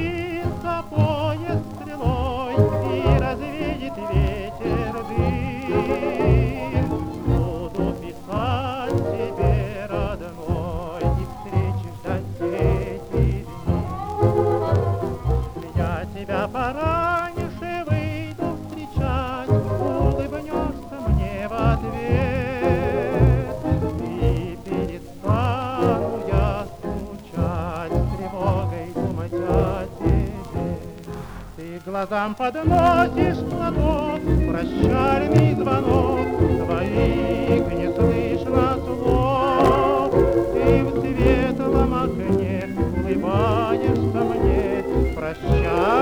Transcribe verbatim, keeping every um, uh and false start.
Мчится поезд стрелой и развеет ветер дым. Буду писать тебе, родной, и встречи ждать эти дни. Я тебя пораньше выйду встречать, улыбнешься мне в ответ. И перестану я скучать, с тревогой думать о тебе. Ты глазам подносишь платок, прощальный звонок, твоих не слышно слов. Ты в светлом окне улыбаешься мне, прощай.